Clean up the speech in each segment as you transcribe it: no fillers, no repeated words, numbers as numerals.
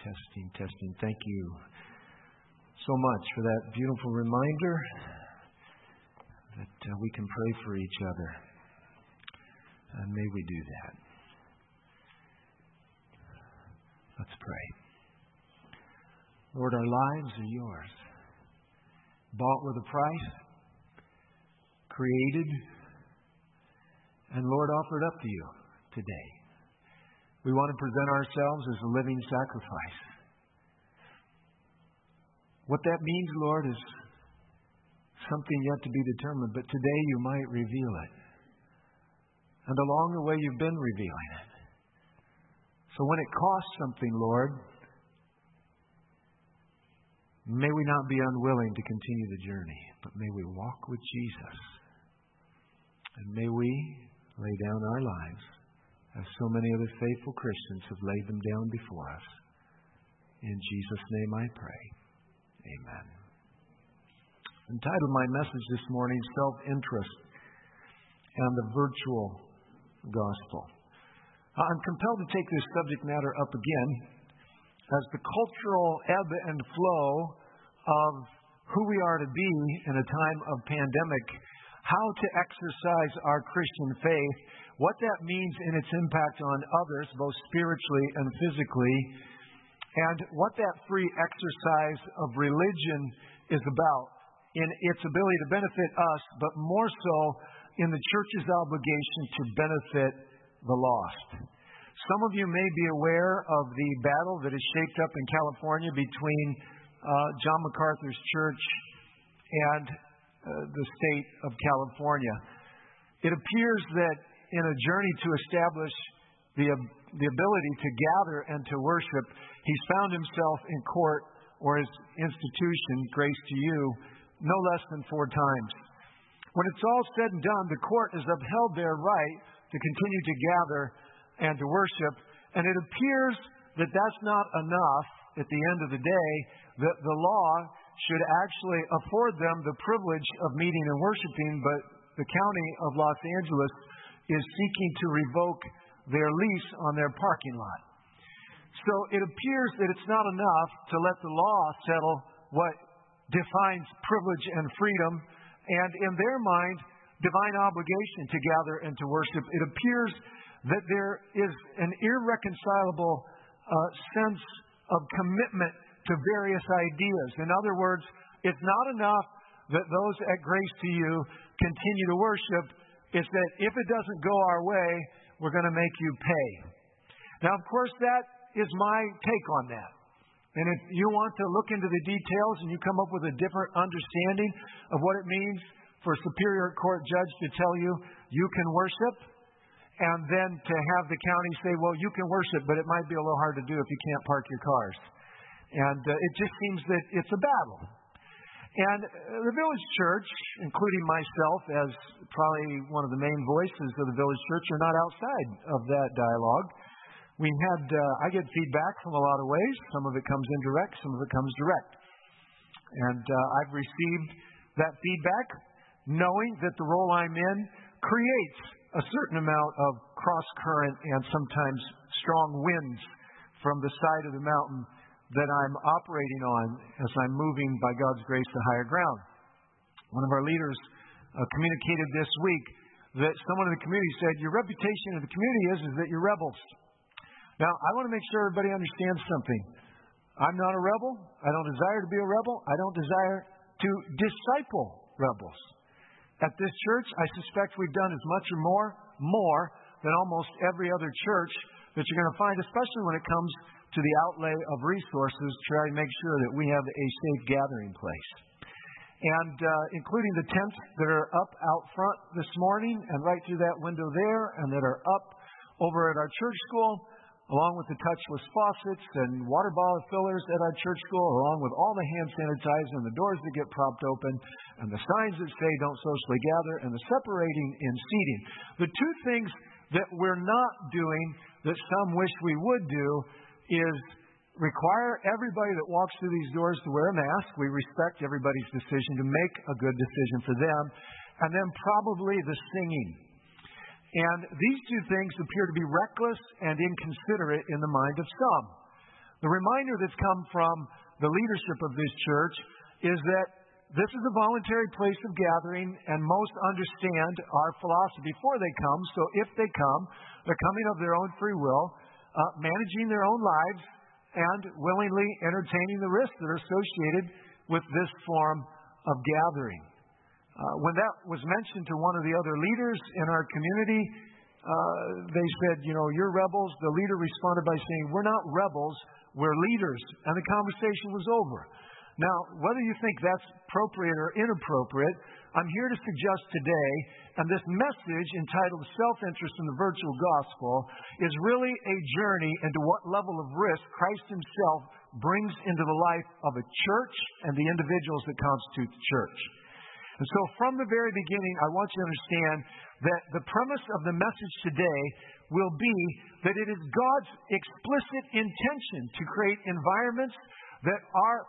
Testing. Thank you so much for that beautiful reminder that we can pray for each other. And may we do that. Let's pray. Lord, our lives are yours. Bought with a price, created, and Lord, offered up to you today. We want to present ourselves as a living sacrifice. What that means, Lord, is something yet to be determined, but today you might reveal it. And along the way, you've been revealing it. So when it costs something, Lord, may we not be unwilling to continue the journey, but may we walk with Jesus. And may we lay down our lives as so many other faithful Christians have laid them down before us. In Jesus' name I pray. Amen. Entitled my message this morning, Self-Interest and the Virtual Gospel. I'm compelled to take this subject matter up again as the cultural ebb and flow of who we are to be in a time of pandemic, how to exercise our Christian faith, what that means in its impact on others, both spiritually and physically, and what that free exercise of religion is about in its ability to benefit us, but more so in the church's obligation to benefit the lost. Some of you may be aware of the battle that is shaped up in California between John MacArthur's church and the state of California. It appears that in a journey to establish the ability to gather and to worship, he's found himself in court or his institution, Grace to You, no less than 4 times. When it's all said and done, the court has upheld their right to continue to gather and to worship, and it appears that that's not enough at the end of the day, that the law should actually afford them the privilege of meeting and worshiping, but the county of Los Angeles is seeking to revoke their lease on their parking lot. So it appears that it's not enough to let the law settle what defines privilege and freedom, and in their mind, divine obligation to gather and to worship. It appears that there is an irreconcilable sense of commitment to various ideas. In other words, it's not enough that those at Grace to You continue to worship. It's that if it doesn't go our way, we're going to make you pay. Now, of course, that is my take on that. And if you want to look into the details and you come up with a different understanding of what it means for a Superior Court judge to tell you you can worship, and then to have the county say, well, you can worship, but it might be a little hard to do if you can't park your cars. And it just seems that it's a battle. And the Village Church, including myself as probably one of the main voices of the Village Church, are not outside of that dialogue. I get feedback from a lot of ways. Some of it comes indirect, some of it comes direct. And I've received that feedback knowing that the role I'm in creates a certain amount of cross-current and sometimes strong winds from the side of the mountain that I'm operating on as I'm moving by God's grace to higher ground. One of our leaders communicated this week that someone in the community said, your reputation in the community is that you're rebels. Now, I want to make sure everybody understands something. I'm not a rebel. I don't desire to be a rebel. I don't desire to disciple rebels. At this church, I suspect we've done as much or more than almost every other church that you're going to find, especially when it comes to the outlay of resources to try to make sure that we have a safe gathering place. And including the tents that are up out front this morning and right through that window there, and that are up over at our church school, along with the touchless faucets and water bottle fillers at our church school, along with all the hand sanitizer and the doors that get propped open, and the signs that say don't socially gather, and the separating in seating. The 2 things that we're not doing that some wish we would do is require everybody that walks through these doors to wear a mask. We respect everybody's decision to make a good decision for them. And then probably the singing. And these 2 things appear to be reckless and inconsiderate in the mind of some. The reminder that's come from the leadership of this church is that this is a voluntary place of gathering, and most understand our philosophy before they come. So if they come, they're coming of their own free will, managing their own lives, and willingly entertaining the risks that are associated with this form of gathering. When that was mentioned to one of the other leaders in our community, they said, you're rebels. The leader responded by saying, we're not rebels, we're leaders. And the conversation was over. Now, whether you think that's appropriate or inappropriate, I'm here to suggest today, and this message entitled Self-Interest in the Virtual Gospel is really a journey into what level of risk Christ himself brings into the life of a church and the individuals that constitute the church. And so from the very beginning, I want you to understand that the premise of the message today will be that it is God's explicit intention to create environments that are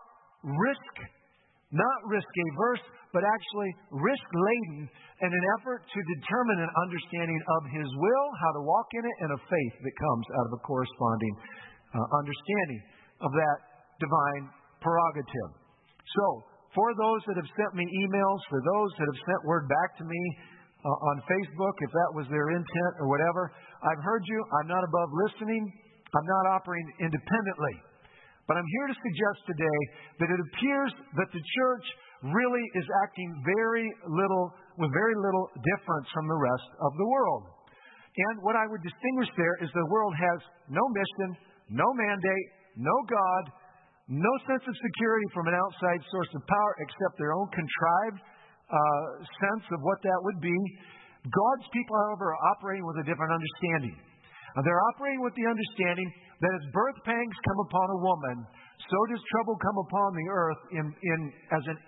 not risk-averse, but actually risk-laden in an effort to determine an understanding of His will, how to walk in it, and a faith that comes out of a corresponding understanding of that divine prerogative. So, for those that have sent me emails, for those that have sent word back to me on Facebook, if that was their intent or whatever, I've heard you. I'm not above listening. I'm not operating independently. But I'm here to suggest today that it appears that the church really is acting with very little difference from the rest of the world. And what I would distinguish there is the world has no mission, no mandate, no God, no sense of security from an outside source of power except their own contrived sense of what that would be. God's people, however, are operating with a different understanding. They're operating with the understanding that as birth pangs come upon a woman, so does trouble come upon the earth as an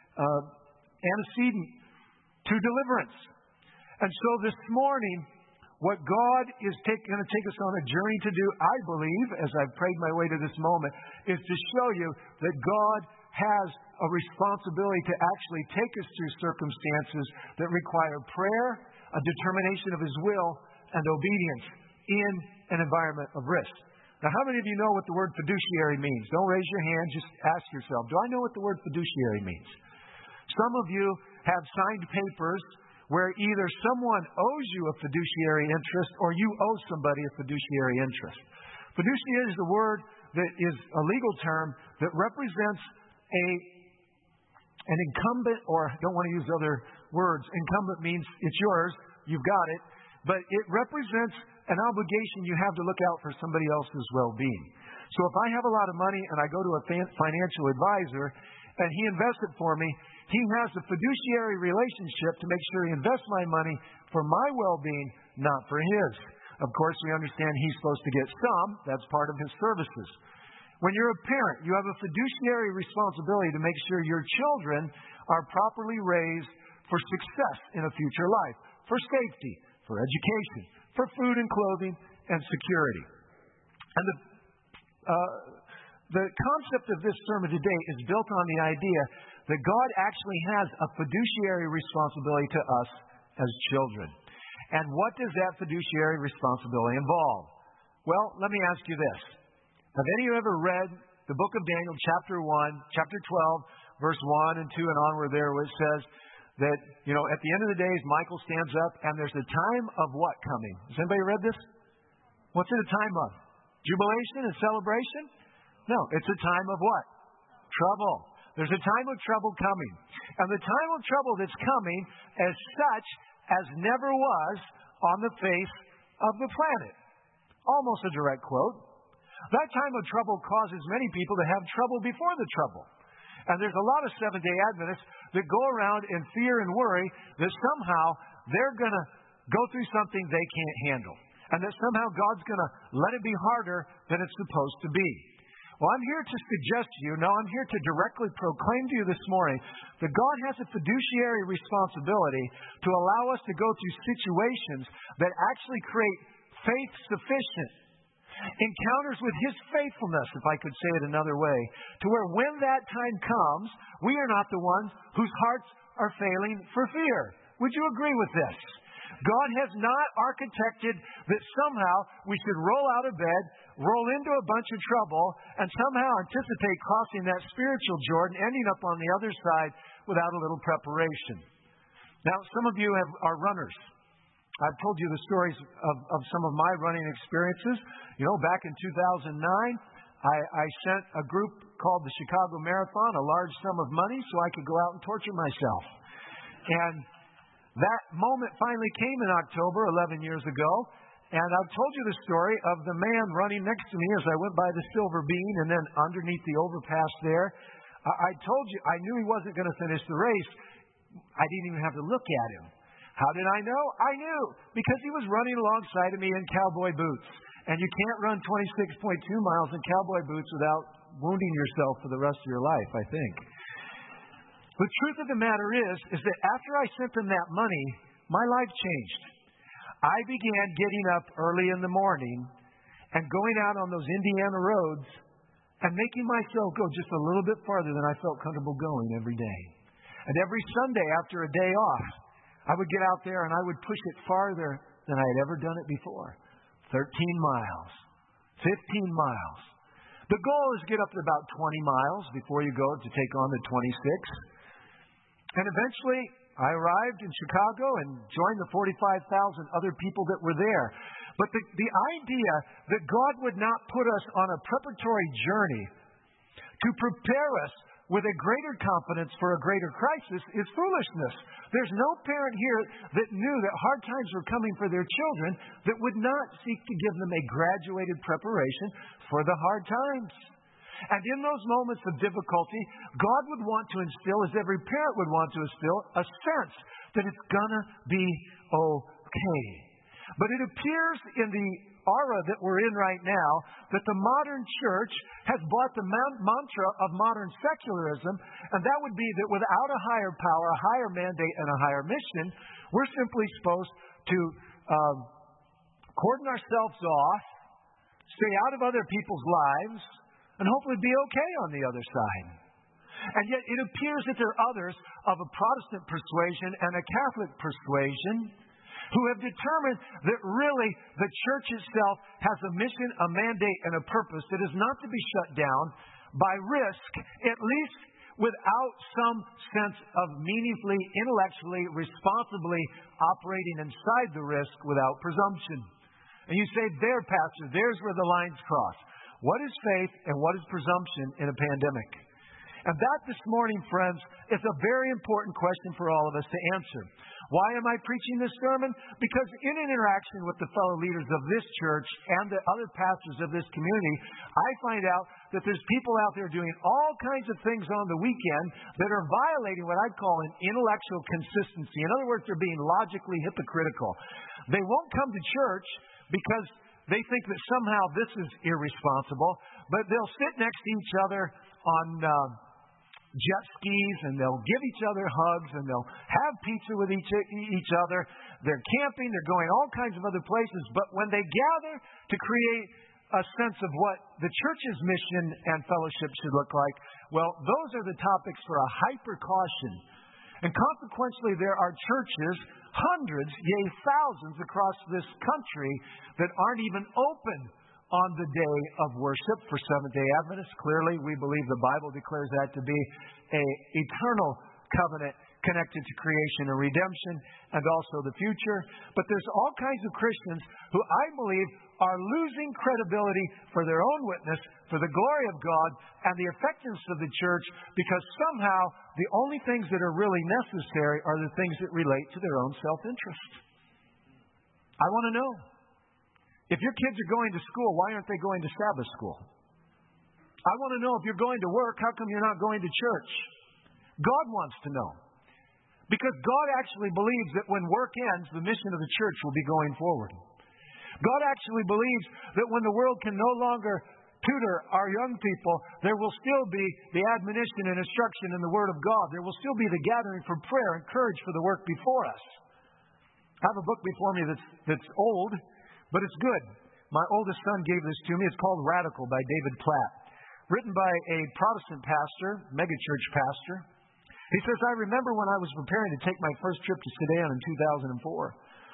antecedent to deliverance. And so this morning, what God is going to take us on a journey to do, I believe, as I've prayed my way to this moment, is to show you that God has a responsibility to actually take us through circumstances that require prayer, a determination of His will, and obedience in an environment of risk. Now, how many of you know what the word fiduciary means? Don't raise your hand, just ask yourself, do I know what the word fiduciary means? Some of you have signed papers where either someone owes you a fiduciary interest or you owe somebody a fiduciary interest. Fiduciary is the word that is a legal term that represents an incumbent, or I don't want to use other words. Incumbent means it's yours, you've got it, but it represents an obligation you have to look out for somebody else's well-being. So if I have a lot of money and I go to a financial advisor and he invests it for me, he has a fiduciary relationship to make sure he invests my money for my well-being, not for his. Of course, we understand he's supposed to get some. That's part of his services. When you're a parent, you have a fiduciary responsibility to make sure your children are properly raised for success in a future life, for safety, for education, for food and clothing, and security. And the concept of this sermon today is built on the idea that God actually has a fiduciary responsibility to us as children. And what does that fiduciary responsibility involve? Well, let me ask you this. Have any of you ever read the book of Daniel, chapter 1, chapter 12, verse 1 and 2 and onward there, where it says that, at the end of the days, Michael stands up and there's a time of what coming? Has anybody read this? What's it a time of? Jubilation and celebration? No, it's a time of what? Trouble. There's a time of trouble coming. And the time of trouble that's coming as such as never was on the face of the planet. Almost a direct quote. That time of trouble causes many people to have trouble before the trouble. And there's a lot of Seventh-day Adventists that go around in fear and worry that somehow they're going to go through something they can't handle. And that somehow God's going to let it be harder than it's supposed to be. Well, I'm here to suggest to you, I'm here to directly proclaim to you this morning that God has a fiduciary responsibility to allow us to go through situations that actually create faith-sufficient encounters with His faithfulness, if I could say it another way, to where when that time comes, we are not the ones whose hearts are failing for fear. Would you agree with this? God has not architected that somehow we should roll out of bed, roll into a bunch of trouble, and somehow anticipate crossing that spiritual Jordan, ending up on the other side without a little preparation. Now, some of you are runners. I've told you the stories of some of my running experiences. Back in 2009, I sent a group called the Chicago Marathon a large sum of money so I could go out and torture myself. And that moment finally came in October 11 years ago. And I've told you the story of the man running next to me as I went by the Silver Bean and then underneath the overpass there. I told you, I knew he wasn't going to finish the race. I didn't even have to look at him. How did I know? I knew because he was running alongside of me in cowboy boots. And you can't run 26.2 miles in cowboy boots without wounding yourself for the rest of your life, I think. The truth of the matter is that after I sent them that money, my life changed. I began getting up early in the morning and going out on those Indiana roads and making myself go just a little bit farther than I felt comfortable going every day. And every Sunday after a day off, I would get out there and I would push it farther than I had ever done it before. 13 miles, 15 miles. The goal is to get up to about 20 miles before you go to take on the 26. And eventually, I arrived in Chicago and joined the 45,000 other people that were there. But the idea that God would not put us on a preparatory journey to prepare us with a greater confidence for a greater crisis is foolishness. There's no parent here that knew that hard times were coming for their children that would not seek to give them a graduated preparation for the hard times. And in those moments of difficulty, God would want to instill, as every parent would want to instill, a sense that it's gonna be okay. But it appears in the era that we're in right now that the modern church has bought the mantra of modern secularism, and that would be that without a higher power, a higher mandate, and a higher mission, we're simply supposed to cordon ourselves off, stay out of other people's lives, and hopefully be okay on the other side. And yet it appears that there are others of a Protestant persuasion and a Catholic persuasion who have determined that really the church itself has a mission, a mandate, and a purpose that is not to be shut down by risk, at least without some sense of meaningfully, intellectually, responsibly operating inside the risk without presumption. And you say, there, Pastor, there's where the lines cross. What is faith and what is presumption in a pandemic? And that this morning, friends, is a very important question for all of us to answer. Why am I preaching this sermon? Because in an interaction with the fellow leaders of this church and the other pastors of this community, I find out that there's people out there doing all kinds of things on the weekend that are violating what I'd call an intellectual consistency. In other words, they're being logically hypocritical. They won't come to church because they think that somehow this is irresponsible, but they'll sit next to each other on jet skis, and they'll give each other hugs, and they'll have pizza with each other. They're camping, they're going all kinds of other places, but when they gather to create a sense of what the church's mission and fellowship should look like, well, those are the topics for a hyper caution. And consequently, there are churches, hundreds, yea, thousands across this country that aren't even open on the day of worship for Seventh-day Adventists. Clearly, we believe the Bible declares that to be an eternal covenant connected to creation and redemption and also the future. But there's all kinds of Christians who I believe are losing credibility for their own witness, for the glory of God, and the effectiveness of the church, because somehow the only things that are really necessary are the things that relate to their own self-interest. I want to know, if your kids are going to school, why aren't they going to Sabbath school? I want to know, if you're going to work, how come you're not going to church? God wants to know. Because God actually believes that when work ends, the mission of the church will be going forward. God actually believes that when the world can no longer tutor our young people, there will still be the admonition and instruction in the Word of God. There will still be the gathering for prayer and courage for the work before us. I have a book before me that's old, but it's good. My oldest son gave this to me. It's called Radical by David Platt. Written by a Protestant pastor, megachurch pastor. He says, I remember when I was preparing to take my first trip to Sudan in 2004.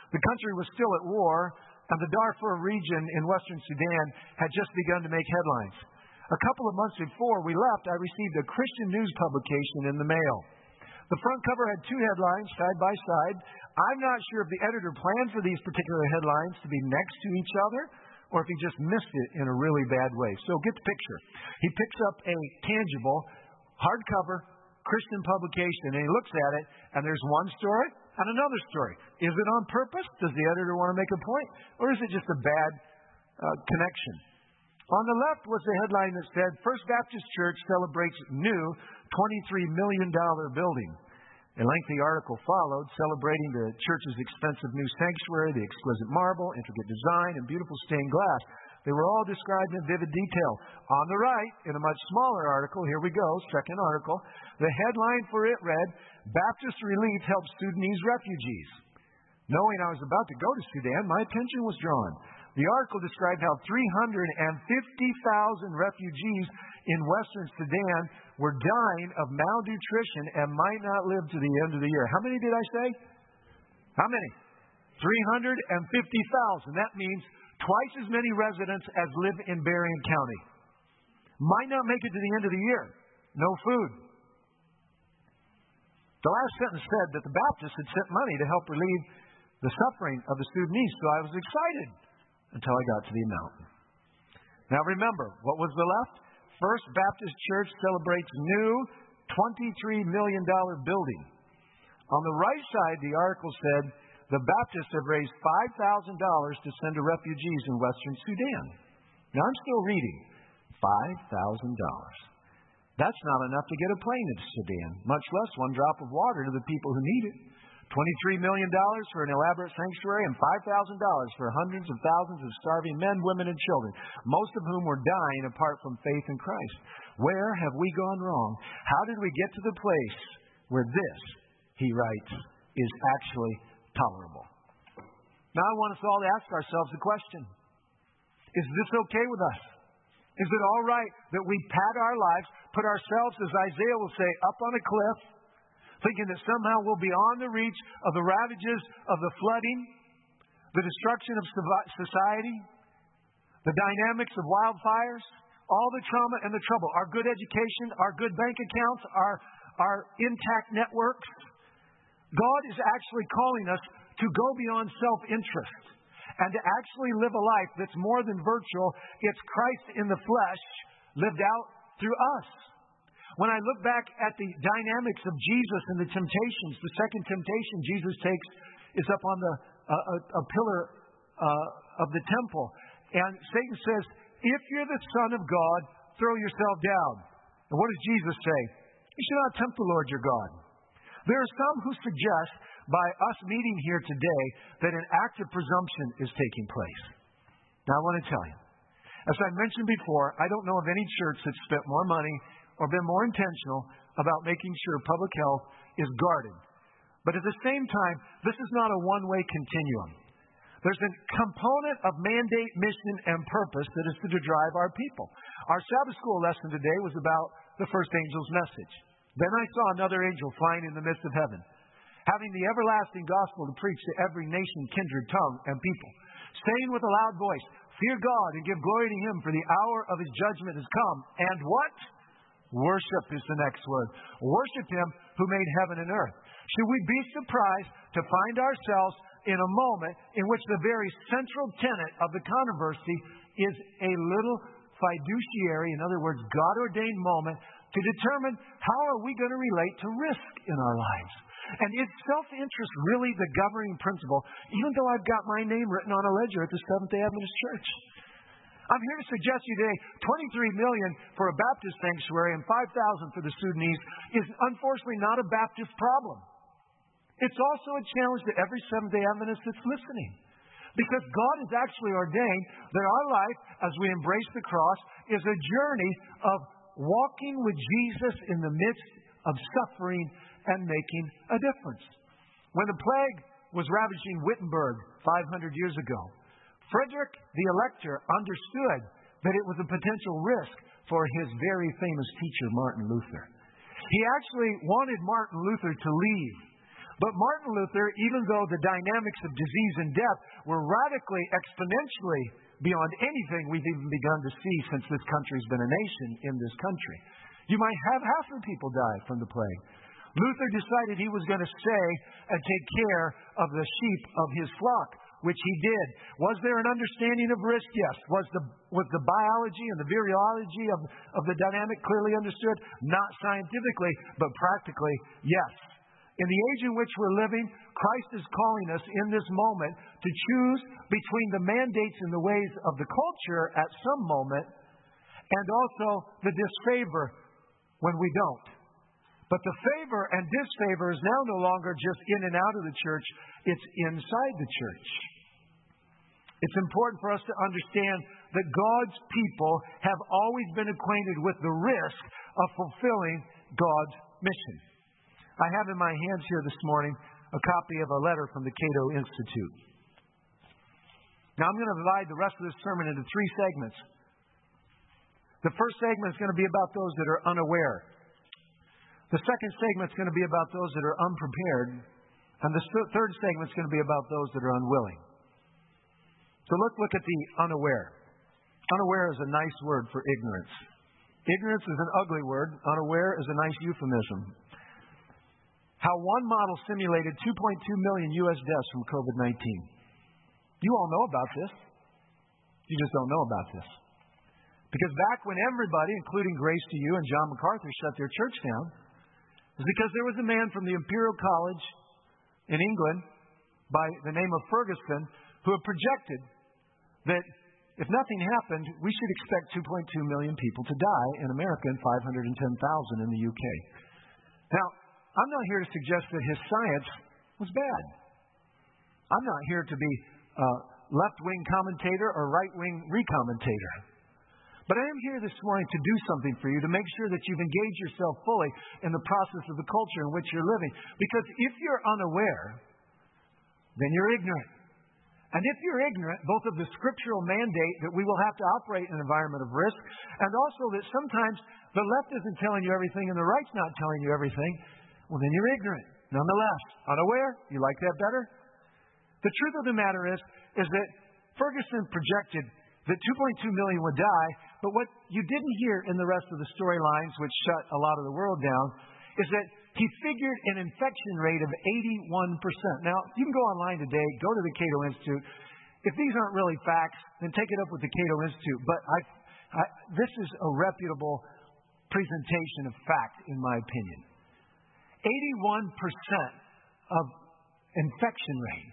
The country was still at war, and the Darfur region in western Sudan had just begun to make headlines. A couple of months before we left, I received a Christian news publication in the mail. The front cover had two headlines side by side. I'm not sure if the editor planned for these particular headlines to be next to each other or if he just missed it in a really bad way. So get the picture. He picks up a tangible, hardcover Christian publication and he looks at it and there's one story and another story. Is it on purpose? Does the editor want to make a point? Or is it just a bad connection? On the left was the headline that said, First Baptist Church celebrates new $23 million building. A lengthy article followed, celebrating the church's expensive new sanctuary, the exquisite marble, intricate design, and beautiful stained glass. They were all described in vivid detail. On the right, in a much smaller article, here we go, second article, the headline for it read, Baptist Relief Helps Sudanese Refugees. Knowing I was about to go to Sudan, my attention was drawn. The article described how 350,000 refugees in western Sudan were dying of malnutrition and might not live to the end of the year. How many did I say? How many? 350,000. That means twice as many residents as live in Berrien County. Might not make it to the end of the year. No food. The last sentence said that the Baptists had sent money to help relieve the suffering of the Sudanese, so I was excited until I got to the amount. Now remember, what was the left? First Baptist Church celebrates new $23 million building. On the right side, the article said, the Baptists have raised $5,000 to send to refugees in western Sudan. Now I'm still reading. $5,000. That's not enough to get a plane into Sudan, much less one drop of water to the people who need it. $23 million for an elaborate sanctuary and $5,000 for hundreds of thousands of starving men, women, and children, most of whom were dying apart from faith in Christ. Where have we gone wrong? How did we get to the place where this, he writes, is actually tolerable? Now I want us all to ask ourselves the question, is this okay with us? Is it all right that we pad our lives, put ourselves, as Isaiah will say, up on a cliff, thinking that somehow we'll be on the reach of the ravages of the flooding, the destruction of society, the dynamics of wildfires, all the trauma and the trouble, our good education, our good bank accounts, our intact networks? God is actually calling us to go beyond self-interest and to actually live a life that's more than virtual. It's Christ in the flesh lived out through us. When I look back at the dynamics of Jesus and the temptations, the second temptation Jesus takes is up on a pillar of the temple. And Satan says, if you're the Son of God, throw yourself down. And what does Jesus say? You should not tempt the Lord your God. There are some who suggest by us meeting here today that an act of presumption is taking place. Now I want to tell you, as I mentioned before, I don't know of any church that's spent more money or been more intentional about making sure public health is guarded. But at the same time, this is not a one-way continuum. There's a component of mandate, mission, and purpose that is to drive our people. Our Sabbath school lesson today was about the first angel's message. Then I saw another angel flying in the midst of heaven, having the everlasting gospel to preach to every nation, kindred, tongue, and people, saying with a loud voice, fear God and give glory to Him, for the hour of His judgment has come. And what? Worship is the next word. Worship Him who made heaven and earth. Should we be surprised to find ourselves in a moment in which the very central tenet of the controversy is a little fiduciary, in other words, God-ordained moment to determine how are we going to relate to risk in our lives? And is self-interest really the governing principle, even though I've got my name written on a ledger at the Seventh-day Adventist Church? I'm here to suggest to you today, $23 million for a Baptist sanctuary and $5,000 for the Sudanese is unfortunately not a Baptist problem. It's also a challenge to every Seventh-day Adventist that's listening. Because God has actually ordained that our life, as we embrace the cross, is a journey of walking with Jesus in the midst of suffering and making a difference. When the plague was ravaging Wittenberg 500 years ago, Frederick the Elector understood that it was a potential risk for his very famous teacher, Martin Luther. He actually wanted Martin Luther to leave. But Martin Luther, even though the dynamics of disease and death were radically, exponentially beyond anything we've even begun to see since this country's been a nation in this country. You might have half the people die from the plague. Luther decided he was going to stay and take care of the sheep of his flock, which he did. Was there an understanding of risk? Yes. Was the biology and the virology of the dynamic clearly understood? Not scientifically, but practically, yes. In the age in which we're living, Christ is calling us in this moment to choose between the mandates and the ways of the culture at some moment and also the disfavor when we don't. But the favor and disfavor is now no longer just in and out of the church, it's inside the church. It's important for us to understand that God's people have always been acquainted with the risk of fulfilling God's mission. I have in my hands here this morning a copy of a letter from the Cato Institute. Now I'm going to divide the rest of this sermon into 3 segments. The first segment is going to be about those that are unaware. The second segment is going to be about those that are unprepared. And the third segment is going to be about those that are unwilling. So let's look at the unaware. Unaware is a nice word for ignorance. Ignorance is an ugly word. Unaware is a nice euphemism. How one model simulated 2.2 million U.S. deaths from COVID-19. You all know about this. You just don't know about this. Because back when everybody, including Grace to You and John MacArthur, shut their church down, it was because there was a man from the Imperial College in England by the name of Ferguson who had projected that if nothing happened, we should expect 2.2 million people to die in America and 510,000 in the UK. Now, I'm not here to suggest that his science was bad. I'm not here to be a left-wing commentator or right-wing recommentator. But I am here this morning to do something for you, to make sure that you've engaged yourself fully in the process of the culture in which you're living. Because if you're unaware, then you're ignorant. And if you're ignorant, both of the scriptural mandate that we will have to operate in an environment of risk, and also that sometimes the left isn't telling you everything and the right's not telling you everything, well, then you're ignorant. Nonetheless, unaware, you like that better? The truth of the matter is that Ferguson projected that 2.2 million would die, but what you didn't hear in the rest of the storylines, which shut a lot of the world down, is that he figured an infection rate of 81%. Now, you can go online today, go to the Cato Institute. If these aren't really facts, then take it up with the Cato Institute. But this is a reputable presentation of fact, in my opinion. 81% of infection rate.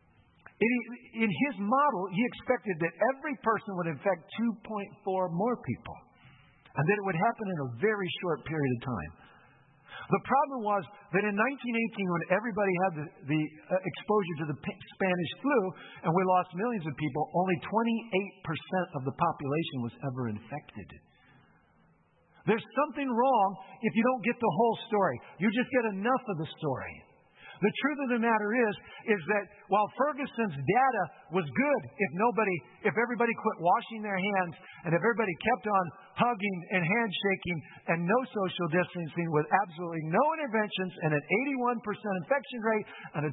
In his model, he expected that every person would infect 2.4 more people, and that it would happen in a very short period of time. The problem was that in 1918, when everybody had the exposure to the Spanish flu, and we lost millions of people, only 28% of the population was ever infected. There's something wrong if you don't get the whole story. You just get enough of the story. The truth of the matter is that while Ferguson's data was good, if everybody quit washing their hands and if everybody kept on hugging and handshaking and no social distancing with absolutely no interventions and an 81% infection rate and a 2.4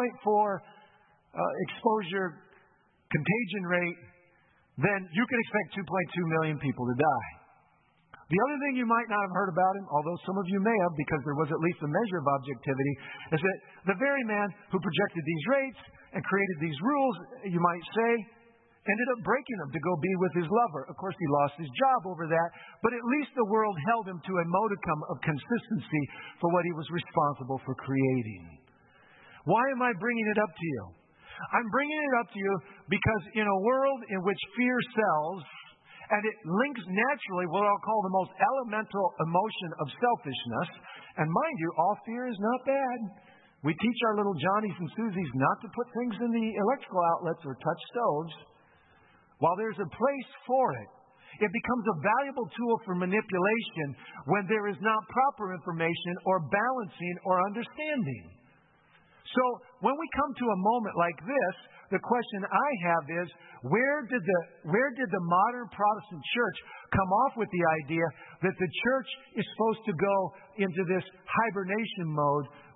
exposure contagion rate, then you can expect 2.2 million people to die. The other thing you might not have heard about him, although some of you may have because there was at least a measure of objectivity, is that the very man who projected these rates and created these rules, you might say, ended up breaking them to go be with his lover. Of course, he lost his job over that, but at least the world held him to a modicum of consistency for what he was responsible for creating. Why am I bringing it up to you? I'm bringing it up to you because in a world in which fear sells, and it links naturally what I'll call the most elemental emotion of selfishness. And mind you, all fear is not bad. We teach our little Johnnies and Susies not to put things in the electrical outlets or touch stoves. While there's a place for it, it becomes a valuable tool for manipulation when there is not proper information or balancing or understanding. So when we come to a moment like this, the question I have is, where did the modern Protestant church come off with the idea that the church is supposed to go into this hibernation mode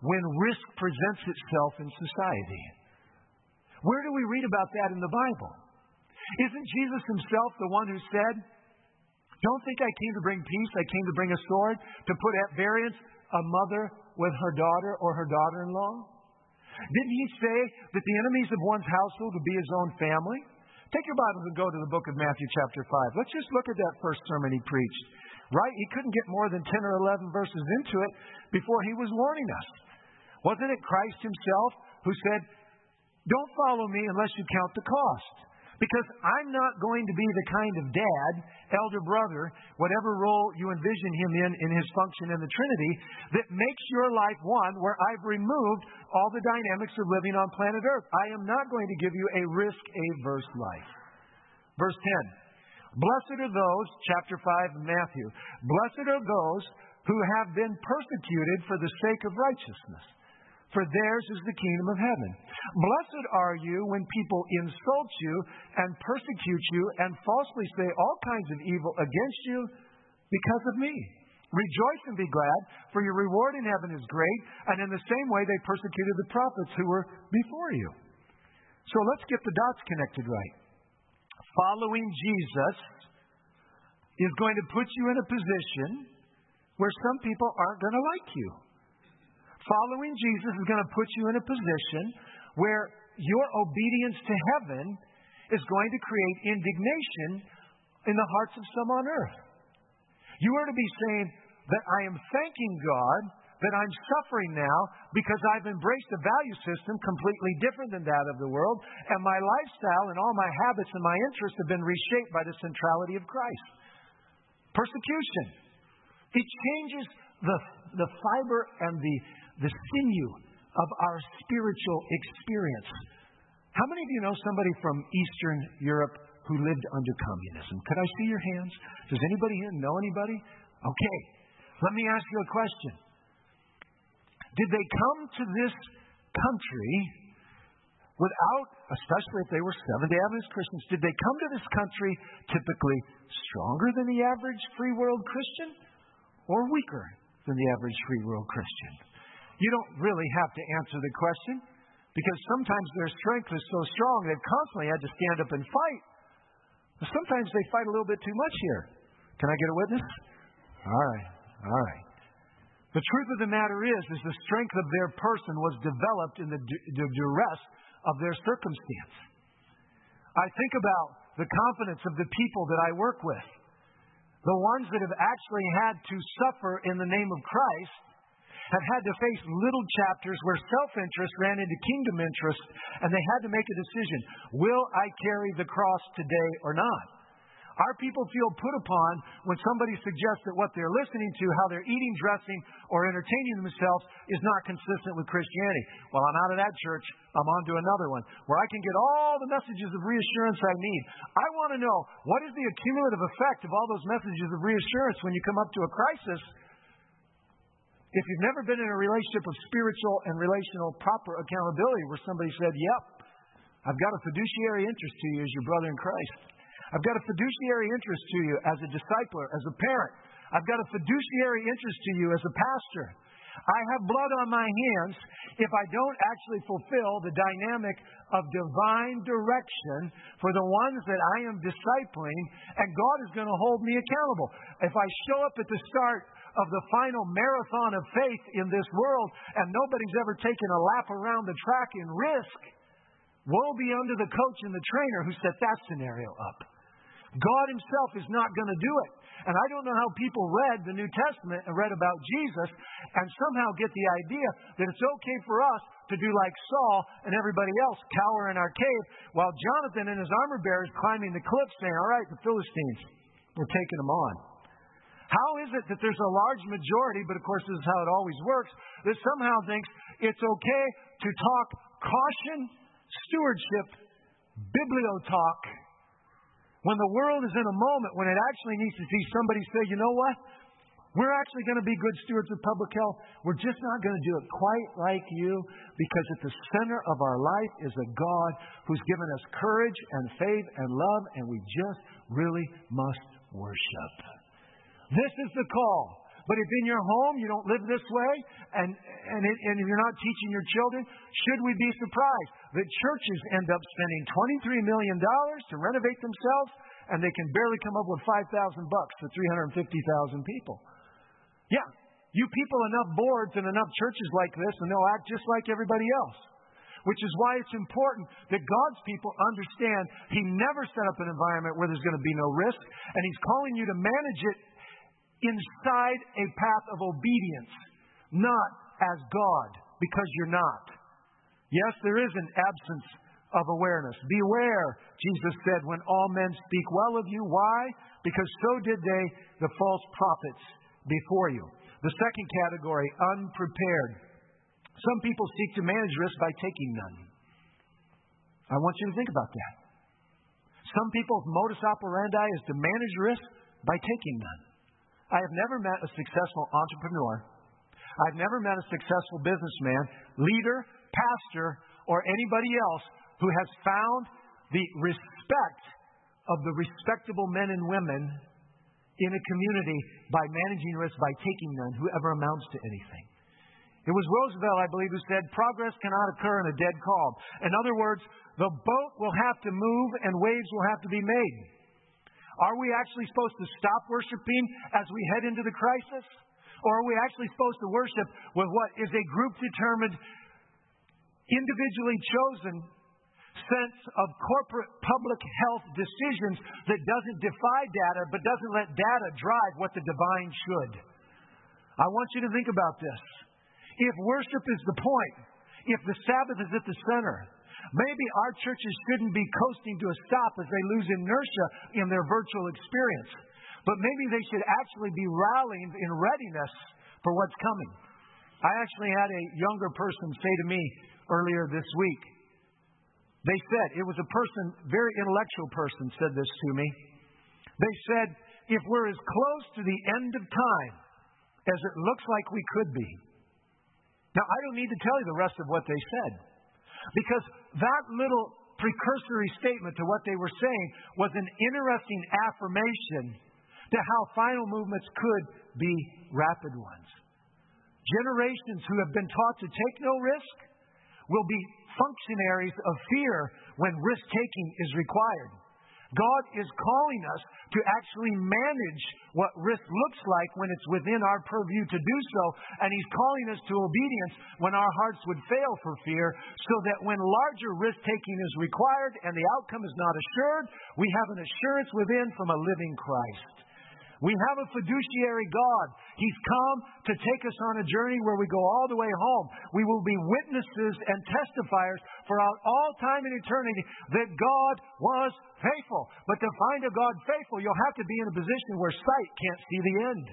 when risk presents itself in society. Where do we read about that in the Bible? Isn't Jesus himself the one who said, "Don't think I came to bring peace, I came to bring a sword, to put at variance a mother with her daughter or her daughter-in-law"? Didn't he say that the enemies of one's household would be his own family? Take your Bibles and go to the book of Matthew chapter 5. Let's just look at that first sermon he preached. Right? He couldn't get more than 10 or 11 verses into it before he was warning us. Wasn't it Christ himself who said, "Don't follow me unless you count the cost"? Because I'm not going to be the kind of dad, elder brother, whatever role you envision him in his function in the Trinity, that makes your life one where I've removed all the dynamics of living on planet Earth. I am not going to give you a risk-averse life. Verse 10. Blessed are those, chapter 5 of Matthew, blessed are those who have been persecuted for the sake of righteousness, for theirs is the kingdom of heaven. Blessed are you when people insult you and persecute you and falsely say all kinds of evil against you because of me. Rejoice and be glad, for your reward in heaven is great, and in the same way they persecuted the prophets who were before you. So let's get the dots connected right. Following Jesus is going to put you in a position where some people aren't going to like you. Following Jesus is going to put you in a position where your obedience to heaven is going to create indignation in the hearts of some on earth. You are to be saying that I am thanking God that I'm suffering now because I've embraced a value system completely different than that of the world, and my lifestyle and all my habits and my interests have been reshaped by the centrality of Christ. Persecution. It changes the fiber and the sinew of our spiritual experience. How many of you know somebody from Eastern Europe who lived under communism? Could I see your hands? Does anybody here know anybody? Okay, let me ask you a question. Did they come to this country without, especially if they were Seventh-day Adventist Christians, did they come to this country typically stronger than the average free world Christian or weaker than the average free world Christian? You don't really have to answer the question because sometimes their strength is so strong they've constantly had to stand up and fight. But sometimes they fight a little bit too much here. Can I get a witness? All right. The truth of the matter is the strength of their person was developed in the duress of their circumstance. I think about the confidence of the people that I work with. The ones that have actually had to suffer in the name of Christ have had to face little chapters where self-interest ran into kingdom interest, and they had to make a decision. Will I carry the cross today or not? Our people feel put upon when somebody suggests that what they're listening to, how they're eating, dressing, or entertaining themselves is not consistent with Christianity. Well, I'm out of that church. I'm on to another one where I can get all the messages of reassurance I need. I want to know, what is the accumulative effect of all those messages of reassurance when you come up to a crisis? If you've never been in a relationship of spiritual and relational proper accountability where somebody said, "Yep, I've got a fiduciary interest to you as your brother in Christ. I've got a fiduciary interest to you as a discipler, as a parent. I've got a fiduciary interest to you as a pastor. I have blood on my hands if I don't actually fulfill the dynamic of divine direction for the ones that I am discipling, and God is going to hold me accountable. If I show up at the start of the final marathon of faith in this world and nobody's ever taken a lap around the track in risk, woe be unto the coach and the trainer who set that scenario up. God himself is not going to do it. And I don't know how people read the New Testament and read about Jesus and somehow get the idea that it's okay for us to do like Saul and everybody else, cower in our cave, while Jonathan and his armor bearers climbing the cliff saying, "All right, the Philistines, we're taking them on." How is it that there's a large majority, but of course this is how it always works, that somehow thinks it's okay to talk caution, stewardship, bibliotalk, when the world is in a moment when it actually needs to see somebody say, "You know what? We're actually going to be good stewards of public health. We're just not going to do it quite like you, because at the center of our life is a God who's given us courage and faith and love, and we just really must worship." This is the call. But if in your home you don't live this way, and you're not teaching your children, should we be surprised that churches end up spending $23 million to renovate themselves, and they can barely come up with $5,000 for 350,000 people? Yeah, you people enough boards and enough churches like this, and they'll act just like everybody else. Which is why it's important that God's people understand He never set up an environment where there's going to be no risk, and He's calling you to manage it inside a path of obedience, not as God, because you're not. Yes, there is an absence of awareness. Beware, Jesus said, when all men speak well of you. Why? Because so did they, the false prophets before you. The second category, unprepared. Some people seek to manage risk by taking none. I want you to think about that. Some people's modus operandi is to manage risk by taking none. I have never met a successful entrepreneur. I've never met a successful businessman, leader, pastor, or anybody else who has found the respect of the respectable men and women in a community by managing risk by taking none, whoever amounts to anything. It was Roosevelt, I believe, who said, progress cannot occur in a dead calm. In other words, the boat will have to move and waves will have to be made. Are we actually supposed to stop worshiping as we head into the crisis? Or are we actually supposed to worship with what is a group-determined, individually chosen sense of corporate public health decisions that doesn't defy data, but doesn't let data drive what the divine should? I want you to think about this. If worship is the point, if the Sabbath is at the center, maybe our churches shouldn't be coasting to a stop as they lose inertia in their virtual experience. But maybe they should actually be rallying in readiness for what's coming. I actually had a younger person say to me earlier this week, they said, it was a person, very intellectual person said this to me. They said, if we're as close to the end of time as it looks like we could be. Now, I don't need to tell you the rest of what they said, because that little precursory statement to what they were saying was an interesting affirmation to how final movements could be rapid ones. Generations who have been taught to take no risk will be functionaries of fear when risk-taking is required. God is calling us to actually manage what risk looks like when it's within our purview to do so, and He's calling us to obedience when our hearts would fail for fear, so that when larger risk-taking is required and the outcome is not assured, we have an assurance within from a living Christ. We have a fiduciary God. He's come to take us on a journey where we go all the way home. We will be witnesses and testifiers throughout all time and eternity that God was faithful. But to find a God faithful, you'll have to be in a position where sight can't see the end.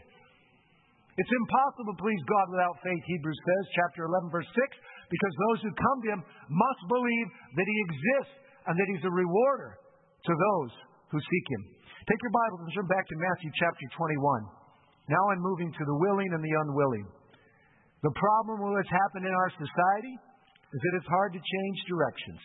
It's impossible to please God without faith, Hebrews says, chapter 11, verse 6, because those who come to Him must believe that He exists and that He's a rewarder to those who seek Him. Take your Bible and turn back to Matthew chapter 21. Now I'm moving to the willing and the unwilling. The problem with what's happened in our society is that it's hard to change directions.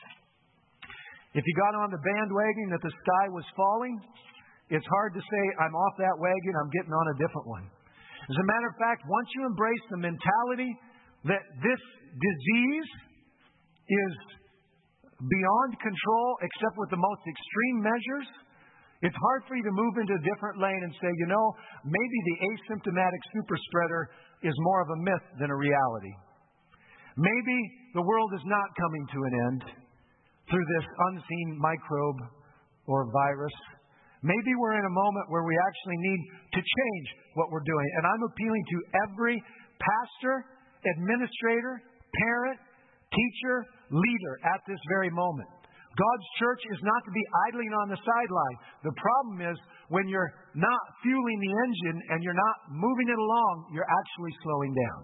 If you got on the bandwagon that the sky was falling, it's hard to say, I'm off that wagon, I'm getting on a different one. As a matter of fact, once you embrace the mentality that this disease is beyond control except with the most extreme measures, it's hard for you to move into a different lane and say, maybe the asymptomatic super spreader is more of a myth than a reality. Maybe the world is not coming to an end through this unseen microbe or virus. Maybe we're in a moment where we actually need to change what we're doing. And I'm appealing to every pastor, administrator, parent, teacher, leader at this very moment. God's church is not to be idling on the sideline. The problem is when you're not fueling the engine and you're not moving it along, you're actually slowing down.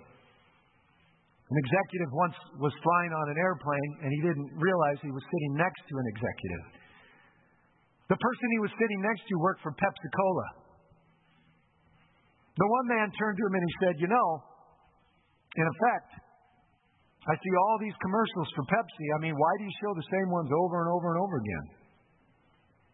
An executive once was flying on an airplane and he didn't realize he was sitting next to an executive. The person he was sitting next to worked for Pepsi-Cola. The one man turned to him and he said, in effect, I see all these commercials for Pepsi. Why do you show the same ones over and over and over again?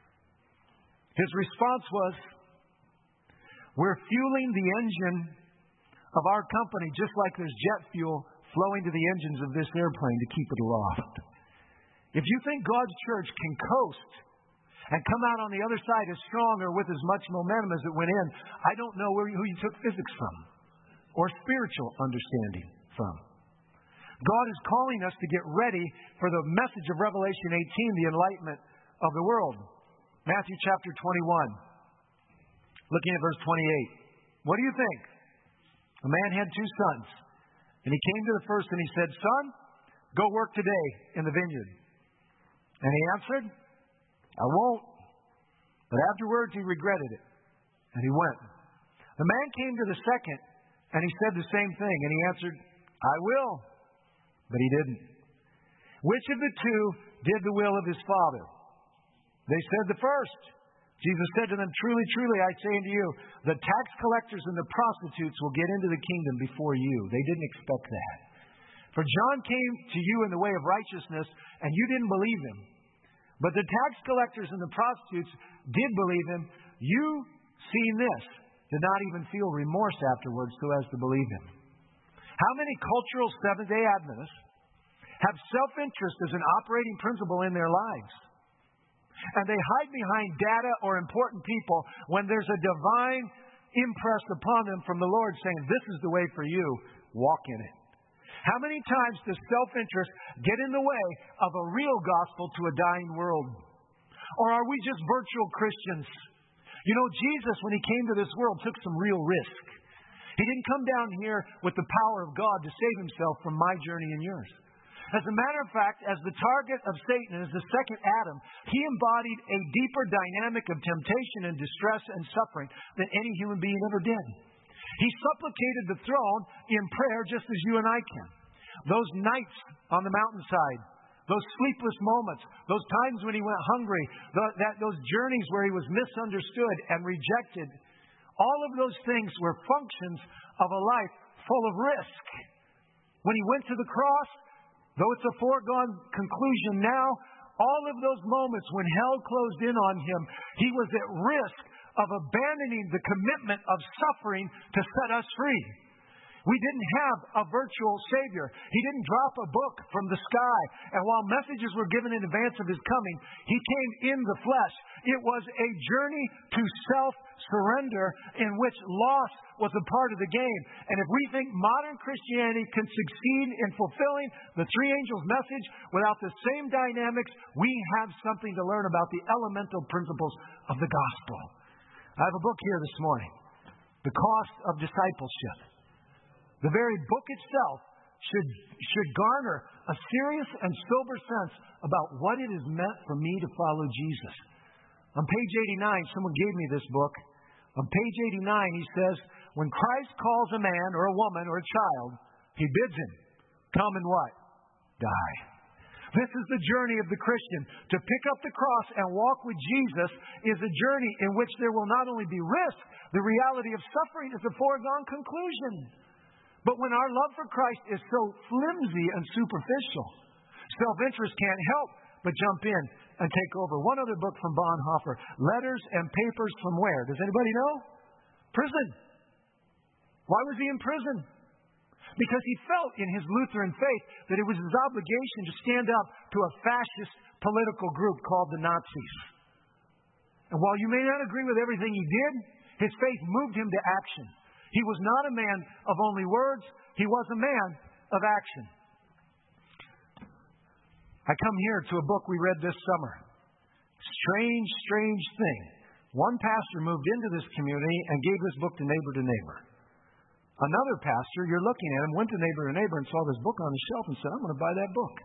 His response was, we're fueling the engine of our company, just like there's jet fuel flowing to the engines of this airplane to keep it aloft. If you think God's church can coast and come out on the other side as strong or with as much momentum as it went in, I don't know who you took physics from or spiritual understanding from. God is calling us to get ready for the message of Revelation 18, the enlightenment of the world. Matthew chapter 21, looking at verse 28. What do you think? A man had 2 sons, and he came to the first and he said, "Son, go work today in the vineyard." And he answered, "I won't." But afterwards he regretted it, and he went. The man came to the second, and he said the same thing, and he answered, "I will." But he didn't. Which of the 2 did the will of his father? They said, "The first." Jesus said to them, "Truly, truly, I say unto you, the tax collectors and the prostitutes will get into the kingdom before you." They didn't expect that. For John came to you in the way of righteousness, and you didn't believe him. But the tax collectors and the prostitutes did believe him. You, seeing this, did not even feel remorse afterwards so as to believe him. How many cultural Seventh-day Adventists have self-interest as an operating principle in their lives? And they hide behind data or important people when there's a divine impress upon them from the Lord saying, "This is the way for you. Walk in it." How many times does self-interest get in the way of a real gospel to a dying world? Or are we just virtual Christians? You know, Jesus, when he came to this world, took some real risk. He didn't come down here with the power of God to save himself from my journey and yours. As a matter of fact, as the target of Satan, as the second Adam, he embodied a deeper dynamic of temptation and distress and suffering than any human being ever did. He supplicated the throne in prayer just as you and I can. Those nights on the mountainside, those sleepless moments, those times when he went hungry, those journeys where he was misunderstood and rejected, all of those things were functions of a life full of risk. When he went to the cross, though it's a foregone conclusion now, all of those moments when hell closed in on him, he was at risk of abandoning the commitment of suffering to set us free. We didn't have a virtual Savior. He didn't drop a book from the sky. And while messages were given in advance of his coming, he came in the flesh. It was a journey to self-surrender in which loss was a part of the game. And if we think modern Christianity can succeed in fulfilling the 3 angels' message without the same dynamics, we have something to learn about the elemental principles of the gospel. I have a book here this morning, The Cost of Discipleship. The very book itself should garner a serious and sober sense about what it is meant for me to follow Jesus. On page 89, someone gave me this book. On page 89, he says, when Christ calls a man or a woman or a child, he bids him, come and what? Die. This is the journey of the Christian. To pick up the cross and walk with Jesus is a journey in which there will not only be risk, the reality of suffering is a foregone conclusion. But when our love for Christ is so flimsy and superficial, self-interest can't help but jump in and take over. One other book from Bonhoeffer, Letters and Papers from where? Does anybody know? Prison. Why was he in prison? Because he felt in his Lutheran faith that it was his obligation to stand up to a fascist political group called the Nazis. And while you may not agree with everything he did, his faith moved him to action. He was not a man of only words. He was a man of action. I come here to a book we read this summer. Strange, strange thing. One pastor moved into this community and gave this book to neighbor. Another pastor, you're looking at him, went to neighbor and saw this book on the shelf and said, I'm going to buy that book.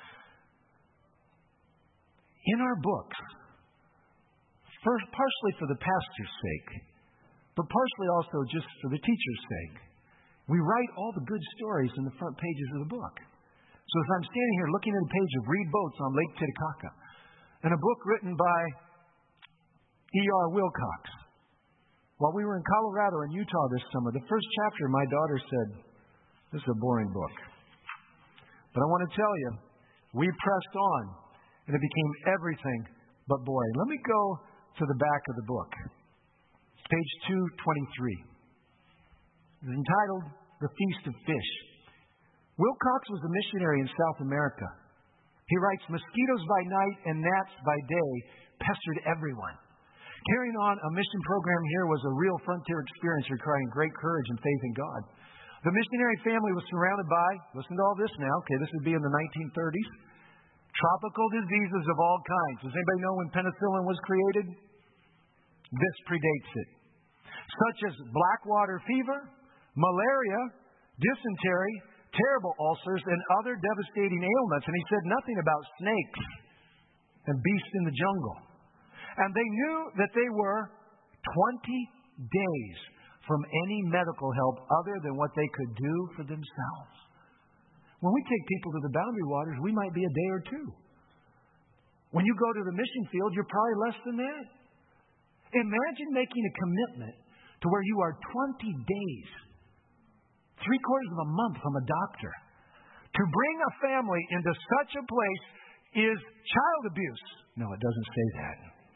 In our books, partially for the pastor's sake, but partially also just for the teacher's sake, we write all the good stories in the front pages of the book. So as I'm standing here looking at a page of Reed Boats on Lake Titicaca, and a book written by E.R. Wilcox, while we were in Colorado and Utah this summer, the first chapter my daughter said, this is a boring book. But I want to tell you, we pressed on, and it became everything but boring. Let me go to the back of the book. Page 223. It's entitled, the Feast of Fish. Wilcox was a missionary in South America. He writes, mosquitoes by night and gnats by day pestered everyone. Carrying on a mission program here was a real frontier experience requiring great courage and faith in God. The missionary family was surrounded by, listen to all this now, okay, this would be in the 1930s, tropical diseases of all kinds. Does anybody know when penicillin was created? This predates it. Such as blackwater fever, malaria, dysentery, terrible ulcers, and other devastating ailments. And he said nothing about snakes and beasts in the jungle. And they knew that they were 20 days from any medical help other than what they could do for themselves. When we take people to the boundary waters, we might be a day or two. When you go to the mission field, you're probably less than that. Imagine making a commitment to where you are 20 days, 3/4 of a month from a doctor. To bring a family into such a place is child abuse. No, it doesn't say that.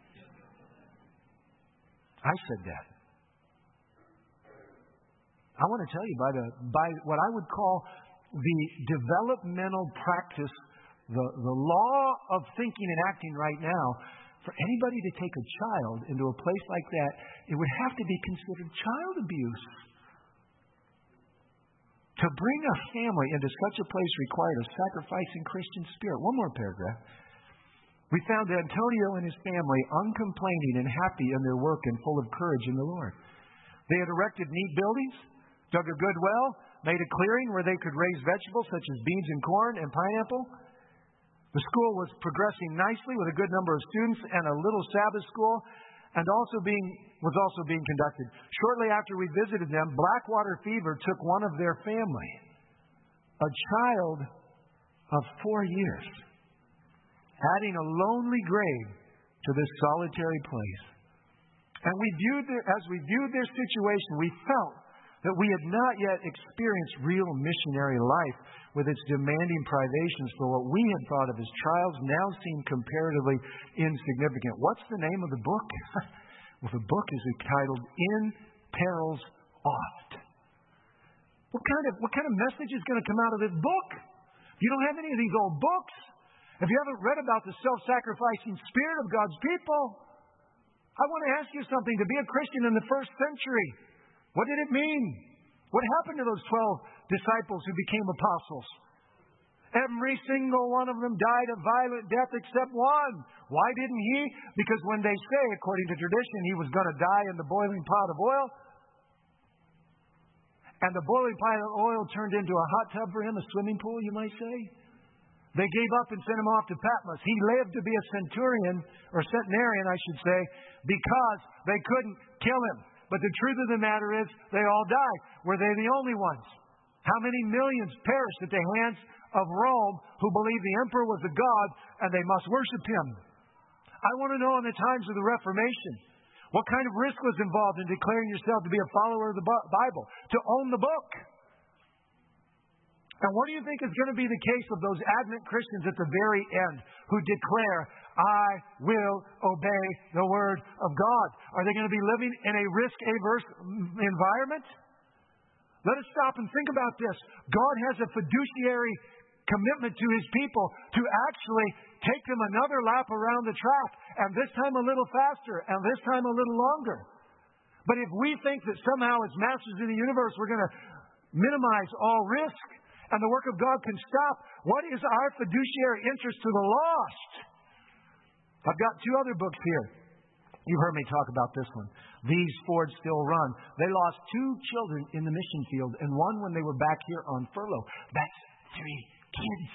I said that. I want to tell you by what I would call the developmental practice, the law of thinking and acting right now, for anybody to take a child into a place like that, it would have to be considered child abuse. To bring a family into such a place required a sacrificing Christian spirit. One more paragraph. We found Antonio and his family uncomplaining and happy in their work and full of courage in the Lord. They had erected neat buildings, dug a good well, made a clearing where they could raise vegetables such as beans and corn and pineapple. The school was progressing nicely with a good number of students and a little Sabbath school, and was also being conducted. Shortly after we visited them, blackwater fever took one of their family, a child of 4 years, adding a lonely grave to this solitary place. And as we viewed their situation, we felt that we had not yet experienced real missionary life with its demanding privations, for what we had thought of as trials now seemed comparatively insignificant. What's the name of the book? Well, the book is entitled In Perils Oft. What kind of message is going to come out of this book? If you don't have any of these old books, if you haven't read about the self-sacrificing spirit of God's people, I want to ask you something. To be a Christian in the first century, what did it mean? What happened to those 12 disciples who became apostles? Every single one of them died a violent death except one. Why didn't he? Because when they say, according to tradition, he was going to die in the boiling pot of oil, and the boiling pot of oil turned into a hot tub for him, a swimming pool, you might say. They gave up and sent him off to Patmos. He lived to be a centurion, or centenarian, I should say, because they couldn't kill him. But the truth of the matter is, they all died. Were they the only ones? How many millions perished at the hands of Rome who believed the emperor was a god and they must worship him? I want to know in the times of the Reformation, what kind of risk was involved in declaring yourself to be a follower of the Bible, to own the book? And what do you think is going to be the case of those Advent Christians at the very end who declare, I will obey the Word of God? Are they going to be living in a risk-averse environment? Let us stop and think about this. God has a fiduciary commitment to His people to actually take them another lap around the track, and this time a little faster, and this time a little longer. But if we think that somehow as masters of the universe we're going to minimize all risk, and the work of God can stop, what is our fiduciary interest to the lost? I've got 2 other books here. You've heard me talk about this one. These Fords Still Run. They lost 2 children in the mission field and one when they were back here on furlough. That's 3 kids.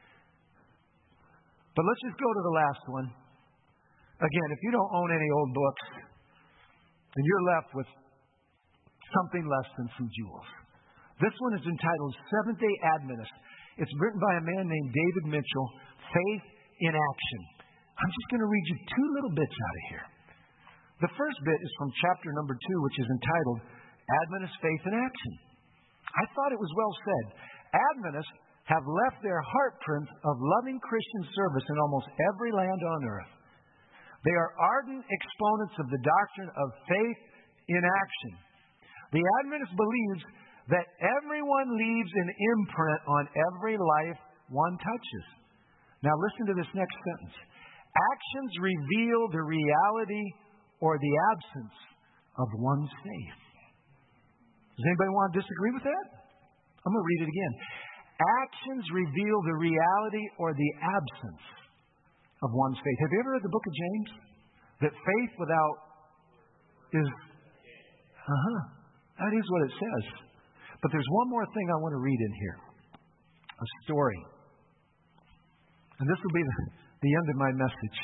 But let's just go to the last one. Again, if you don't own any old books, then you're left with something less than some jewels. This one is entitled Seventh-day Adventist. It's written by a man named David Mitchell, Faith in Action. I'm just going to read you 2 little bits out of here. The first bit is from chapter number 2, which is entitled Adventist Faith in Action. I thought it was well said. Adventists have left their heartprints of loving Christian service in almost every land on earth. They are ardent exponents of the doctrine of faith in action. The Adventist believes that everyone leaves an imprint on every life one touches. Now listen to this next sentence. Actions reveal the reality or the absence of one's faith. Does anybody want to disagree with that? I'm going to read it again. Actions reveal the reality or the absence of one's faith. Have you ever read the book of James? That faith without is... That is what it says. But there's one more thing I want to read in here. A story. And this will be the end of my message.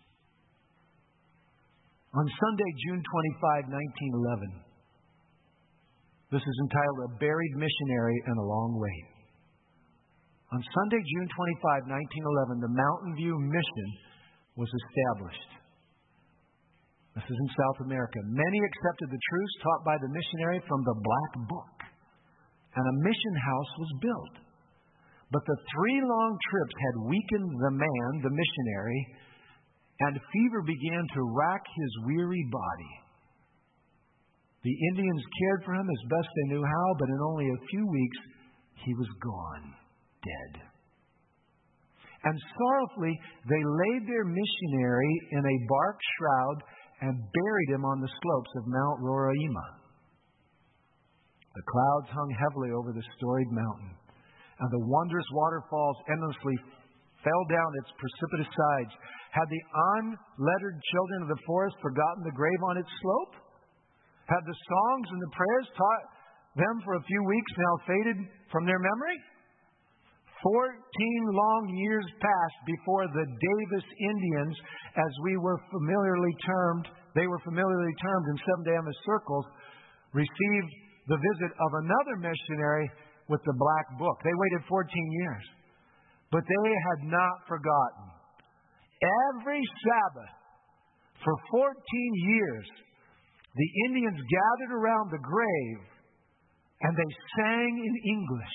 On Sunday, June 25, 1911, this is entitled A Buried Missionary and a Long Wait. On Sunday, June 25, 1911, the Mountain View Mission was established. This is in South America. Many accepted the truths taught by the missionary from the Black Book, and a mission house was built. But the 3 long trips had weakened the man, the missionary, and fever began to rack his weary body. The Indians cared for him as best they knew how, but in only a few weeks, he was gone, dead. And sorrowfully, they laid their missionary in a bark shroud and buried him on the slopes of Mount Roraima. The clouds hung heavily over the storied mountain, and the wondrous waterfalls endlessly fell down its precipitous sides. Had the unlettered children of the forest forgotten the grave on its slope? Had the songs and the prayers taught them for a few weeks now faded from their memory? 14 long years passed before the Davis Indians, as they were familiarly termed in Seventh-day Adventist circles, received the visit of another missionary with the Black Book. They waited 14 years. But they had not forgotten. Every Sabbath for 14 years, the Indians gathered around the grave and they sang in English.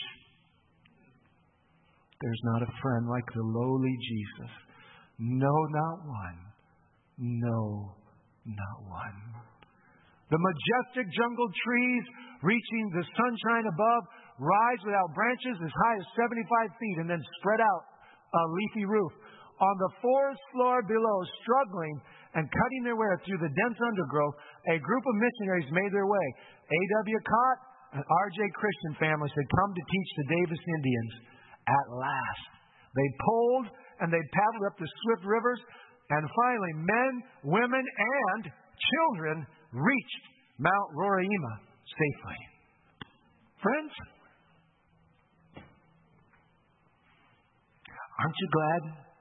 There's not a friend like the lowly Jesus. No, not one. No, not one. The majestic jungle trees reaching the sunshine above rise without branches as high as 75 feet and then spread out a leafy roof. On the forest floor below, struggling and cutting their way through the dense undergrowth, a group of missionaries made their way. A.W. Cott and R.J. Christian families had come to teach the Davis Indians. At last, they poled and they paddled up the swift rivers, and finally, men, women, and children reached Mount Roraima safely. Friends, aren't you glad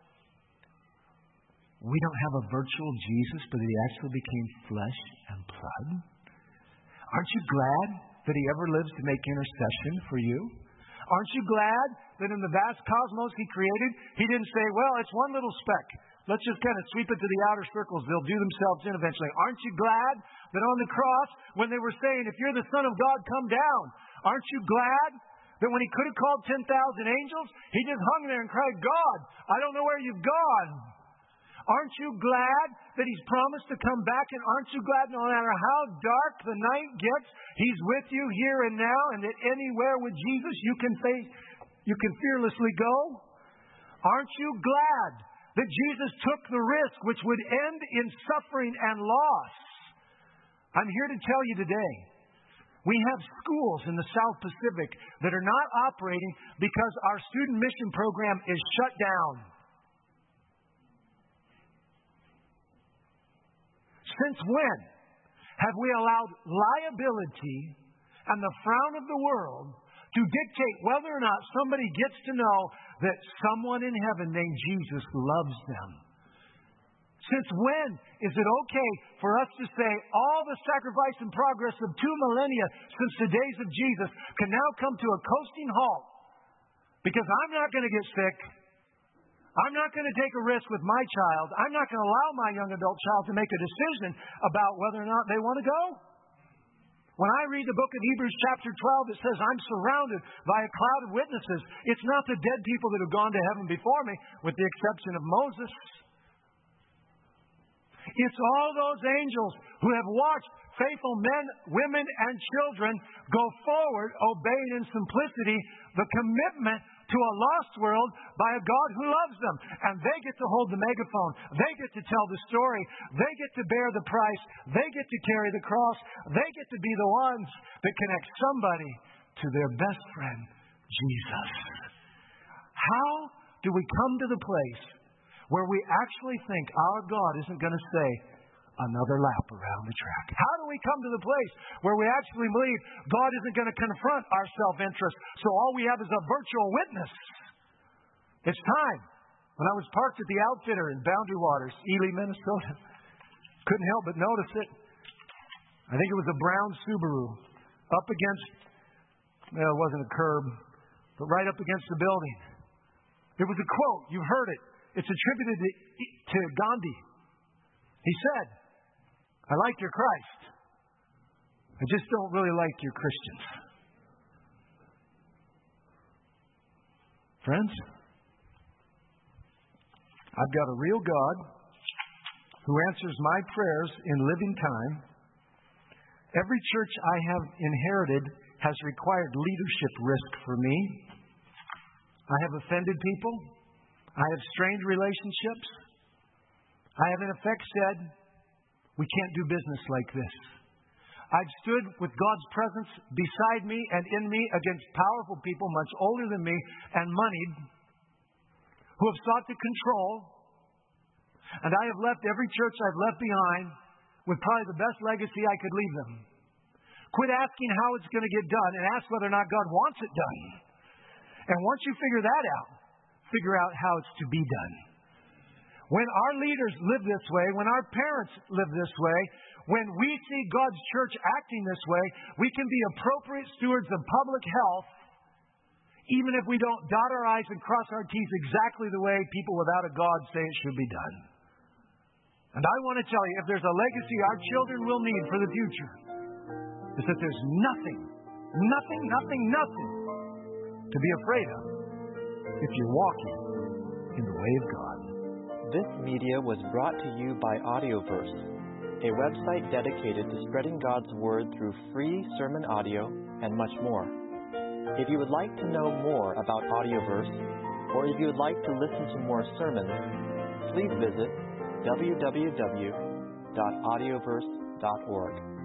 we don't have a virtual Jesus, but he actually became flesh and blood? Aren't you glad that he ever lives to make intercession for you? Aren't you glad that in the vast cosmos he created, he didn't say, well, it's one little speck. Let's just kind of sweep it to the outer circles. They'll do themselves in eventually. Aren't you glad that on the cross, when they were saying, if you're the Son of God, come down, aren't you glad that when he could have called 10,000 angels, he just hung there and cried, God, I don't know where you've gone. Aren't you glad that he's promised to come back? And aren't you glad no matter how dark the night gets, he's with you here and now, and that anywhere with Jesus you can fearlessly go? Aren't you glad that Jesus took the risk which would end in suffering and loss? I'm here to tell you today, we have schools in the South Pacific that are not operating because our student mission program is shut down. Since when have we allowed liability and the frown of the world to dictate whether or not somebody gets to know that someone in heaven named Jesus loves them? Since when is it okay for us to say all the sacrifice and progress of 2 millennia since the days of Jesus can now come to a coasting halt? Because I'm not going to get sick. I'm not going to take a risk with my child. I'm not going to allow my young adult child to make a decision about whether or not they want to go. When I read the book of Hebrews chapter 12, it says, I'm surrounded by a cloud of witnesses. It's not the dead people that have gone to heaven before me, with the exception of Moses. It's all those angels who have watched faithful men, women, and children go forward, obeying in simplicity the commitment to a lost world by a God who loves them. And they get to hold the megaphone. They get to tell the story. They get to bear the price. They get to carry the cross. They get to be the ones that connect somebody to their best friend, Jesus. How do we come to the place where we actually think our God isn't going to say another lap around the track? How do we come to the place where we actually believe God isn't going to confront our self-interest, so all we have is a virtual witness? It's time. When I was parked at the Outfitter in Boundary Waters, Ely, Minnesota, couldn't help but notice it. I think it was a brown Subaru up against, well, it wasn't a curb, but right up against the building. It was a quote. You've heard it. It's attributed to Gandhi. He said, "I like your Christ. I just don't really like your Christians." Friends, I've got a real God who answers my prayers in living time. Every church I have inherited has required leadership risk for me. I have offended people. I have strained relationships. I have in effect said, we can't do business like this. I've stood with God's presence beside me and in me against powerful people much older than me and moneyed, who have sought to control. And I have left every church I've left behind with probably the best legacy I could leave them. Quit asking how it's going to get done and ask whether or not God wants it done. And once you figure that out, figure out how it's to be done. When our leaders live this way, when our parents live this way, when we see God's church acting this way, we can be appropriate stewards of public health, even if we don't dot our I's and cross our T's exactly the way people without a God say it should be done. And I want to tell you, if there's a legacy our children will need for the future, is that there's nothing to be afraid of if you're walking in the way of God. This media was brought to you by Audioverse, a website dedicated to spreading God's Word through free sermon audio and much more. If you would like to know more about Audioverse, or if you would like to listen to more sermons, please visit www.audioverse.org.